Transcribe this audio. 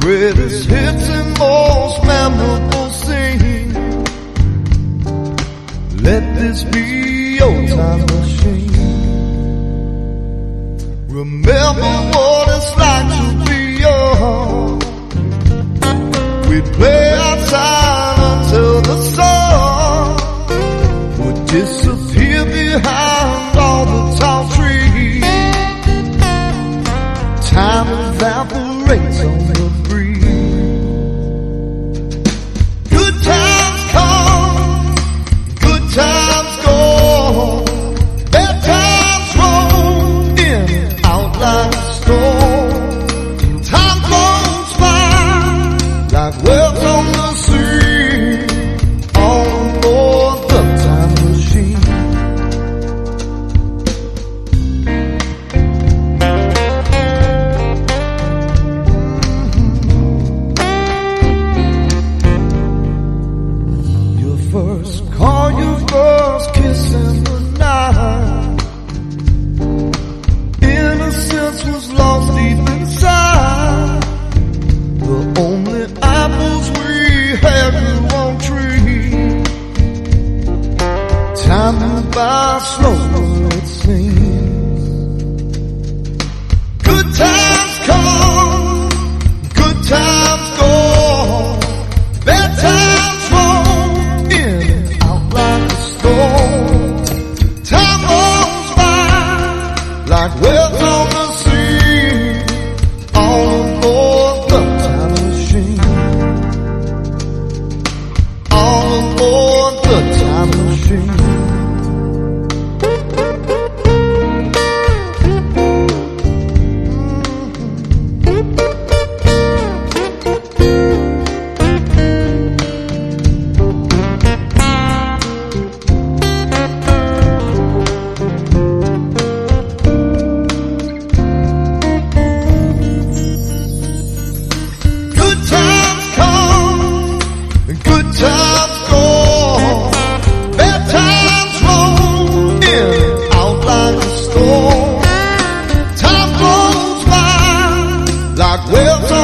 greatest hits and most memorable scene. Let this be your time machine. Remember what it's like to be young. We'd play outside until the sun would disappear behind all the tall trees. Time evaporates on the breeze. Good times come, good times go. Bad times roll in and out like a storm. Time goes by like waves on the sea. On board the time machine. Your first call, your first kiss in the night. Innocence was lost deep inside. The only apples we had grew on trees. Time moved by slower, it seems. Good times come, good times go. Bad times roll in and out like a storm. Time goes by like waves on the sea. All aboard the time machine. All aboard the time machine. Good times come and good times go. Bad times roll in and out like a storm. Time goes by like waves